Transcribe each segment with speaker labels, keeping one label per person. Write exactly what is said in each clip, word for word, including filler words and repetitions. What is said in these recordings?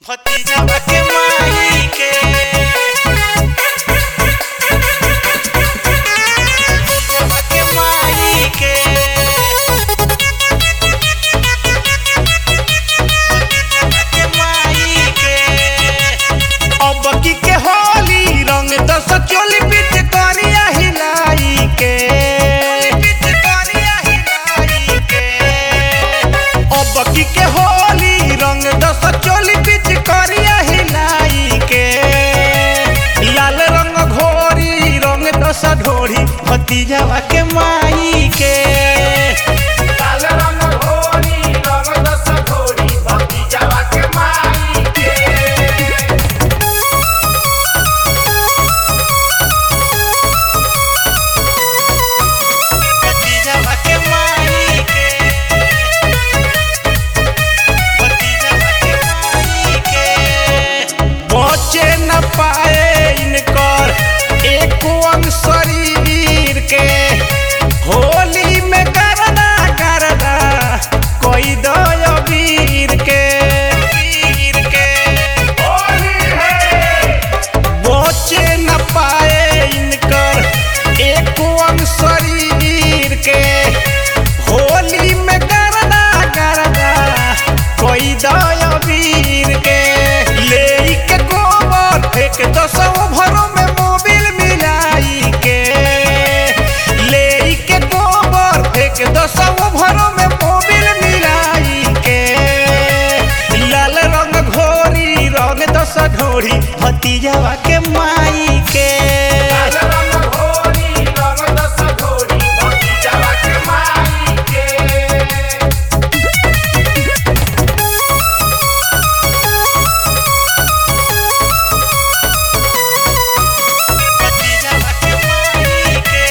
Speaker 1: भतीजावा के माई के भतीजावा के माई के भतीजावा के माई के अब की के होली रंग दस चोली पीट करिया हिलाई के पीट करिया हिलाई के अब की के होली रंग दस चोली पीट करिया हिलाई के लाल रंग घोरी रंग दस ढोरी भतीजावा के माई के
Speaker 2: लाल रंग घोरी रंग दस ढोरी भतीजावा के माई के
Speaker 1: भतीजावा के माई के भतीजावा के माई के बचे न पाए इनकर एको अंग शरीर के होली में करना करना कोई दया वीर के वीर के
Speaker 2: होली है
Speaker 1: बचे न पाए इनकर एको अंग शरीर के होली में करना करना कोई दया वीर के ले के गोबर फेंक दसों भरों में मोबिल मिलाई के ले के गोबर फेंक दसों भरों में मोबिल मिलाई के लाल रंग घोरी रंग दस ढोरी भतीजावा के माई के
Speaker 2: लाल रंग घोरी रंग दस ढोरी भतीजावा के माई के
Speaker 1: भतीजावा के माई के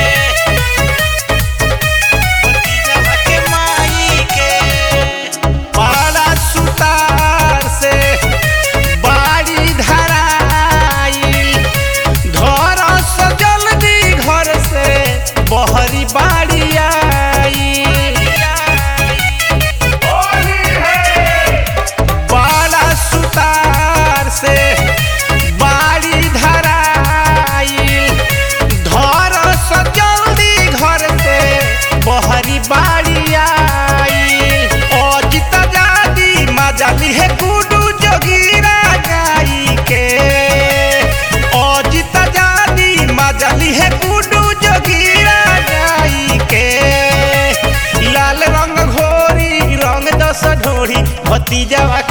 Speaker 1: भतीजावा के माई के पाला सुतार से बाड़ी धराई घर से जल्दी घर से बहरी बाड़ी आई
Speaker 2: होली है
Speaker 1: पाला सुतार से बाड़ी धराई घर से जल्दी घर से बहरी बाड़ी आई अजित जादी मजाली है गुडू जोगीरा गाई के अजित जादी मजाली है गुडू जोगीरा गाई के लाल रंग घोरी रंग दस ढोरी भतीजावा